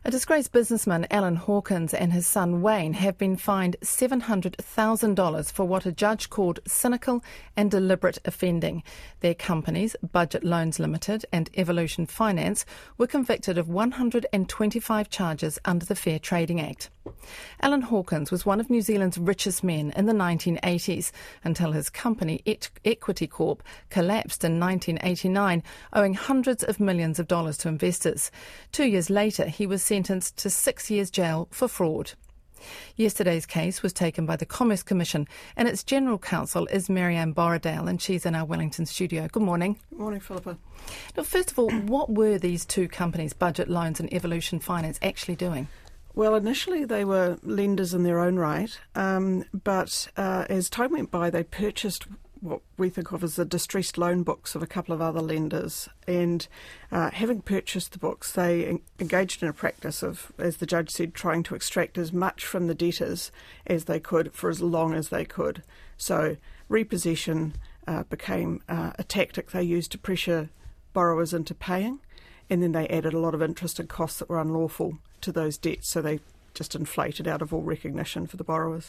A disgraced businessman, Alan Hawkins, and his son Wayne have been fined $700,000 for what a judge called cynical and deliberate offending. Their companies, Budget Loans Limited and Evolution Finance, were convicted of 125 charges under the Fair Trading Act. Alan Hawkins was one of New Zealand's richest men in the 1980s until his company, Equity Corp, collapsed in 1989, owing hundreds of millions of dollars to investors. 2 years later, he was sentenced to 6 years jail for fraud. Yesterday's case was taken by the Commerce Commission, and its General Counsel is Marianne Borrowdale, and she's in our Wellington studio. Good morning. Good morning, Philippa. Now, first of all, what were these two companies, Budget Loans and Evolution Finance, actually doing? Well, initially they were lenders in their own right, but as time went by, they purchased what we think of as the distressed loan books of a couple of other lenders. And having purchased the books, they engaged in a practice of, as the judge said, trying to extract as much from the debtors as they could for as long as they could. So repossession became a tactic they used to pressure borrowers into paying, and then they added a lot of interest and costs that were unlawful to those debts, so they just inflated out of all recognition for the borrowers.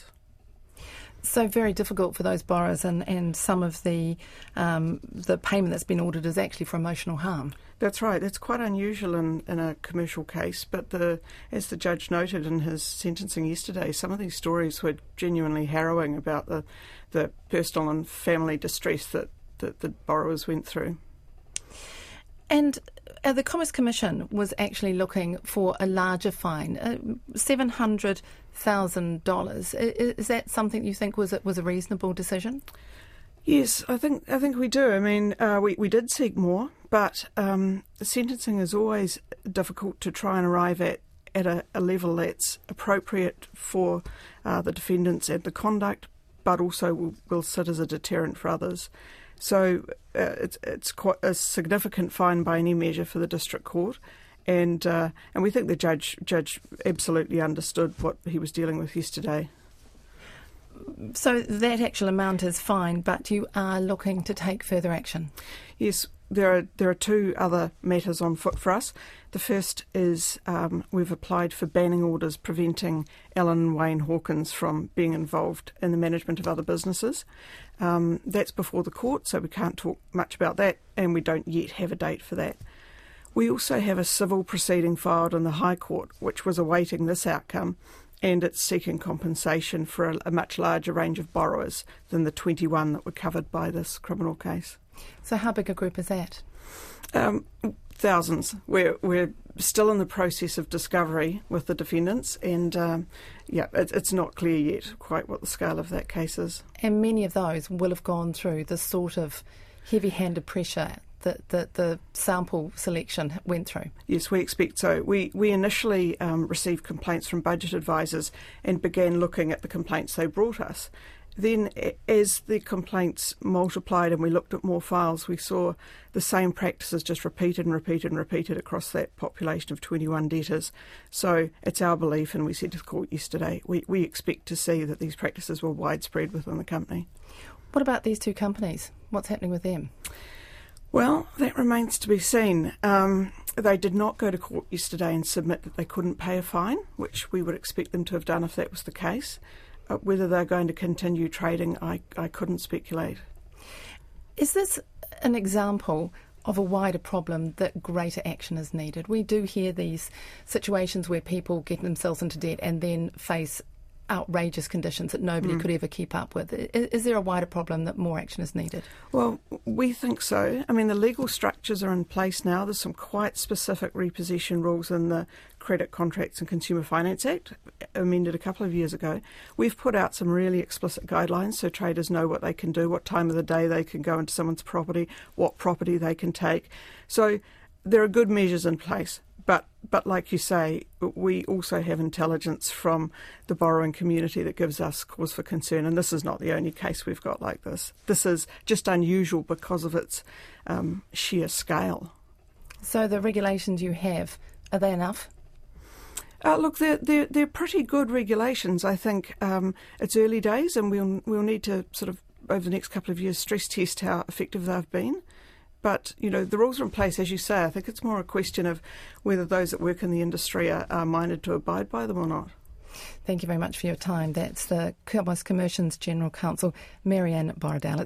So very difficult for those borrowers, and some of the payment that's been ordered is actually for emotional harm. That's right. That's quite unusual in a commercial case, but as the judge noted in his sentencing yesterday, some of these stories were genuinely harrowing about the personal and family distress that the borrowers went through. And the Commerce Commission was actually looking for a larger fine, $700,000. Is that something you think was a reasonable decision? Yes, I think we do. I mean, we did seek more, but sentencing is always difficult to try and arrive at a level that's appropriate for the defendants and the conduct, but also will sit as a deterrent for others. So it's quite a significant fine by any measure for the district court, and we think the judge absolutely understood what he was dealing with yesterday. So that actual amount is fine, but you are looking to take further action? Yes, there are two other matters on foot for us. The first is we've applied for banning orders preventing Alan and Wayne Hawkins from being involved in the management of other businesses. That's before the court, so we can't talk much about that, and we don't yet have a date for that. We also have a civil proceeding filed in the High Court, which was awaiting this outcome, and it's seeking compensation for a much larger range of borrowers than the 21 that were covered by this criminal case. So how big a group is that? Thousands. We're still in the process of discovery with the defendants, and it's not clear yet quite what the scale of that case is. And many of those will have gone through the sort of heavy-handed pressure that the sample selection went through. Yes, we expect so. We initially received complaints from budget advisors and began looking at the complaints they brought us. Then, as the complaints multiplied and we looked at more files, we saw the same practices just repeated and repeated and repeated across that population of 21 debtors. So it's our belief, and we said to the court yesterday, we expect to see that these practices were widespread within the company. What about these two companies? What's happening with them? Well, that remains to be seen. They did not go to court yesterday and submit that they couldn't pay a fine, which we would expect them to have done if that was the case. Whether they're going to continue trading, I couldn't speculate. Is this an example of a wider problem that greater action is needed? We do hear these situations where people get themselves into debt and then face outrageous conditions that nobody could ever keep up with. Is there a wider problem that more action is needed? Well, we think so. I mean, the legal structures are in place now. There's some quite specific repossession rules in the Credit Contracts and Consumer Finance Act, amended a couple of years ago. We've put out some really explicit guidelines so traders know what they can do, what time of the day they can go into someone's property, what property they can take. So there are good measures in place. But like you say, we also have intelligence from the borrowing community that gives us cause for concern, and this is not the only case we've got like this. This is just unusual because of its sheer scale. So the regulations you have, are they enough? Look, they're pretty good regulations. I think it's early days, and we'll need to sort of, over the next couple of years, stress test how effective they've been. But, the rules are in place, as you say. I think it's more a question of whether those that work in the industry are minded to abide by them or not. Thank you very much for your time. That's the West Commercian's General Counsel, Marianne Borradaile.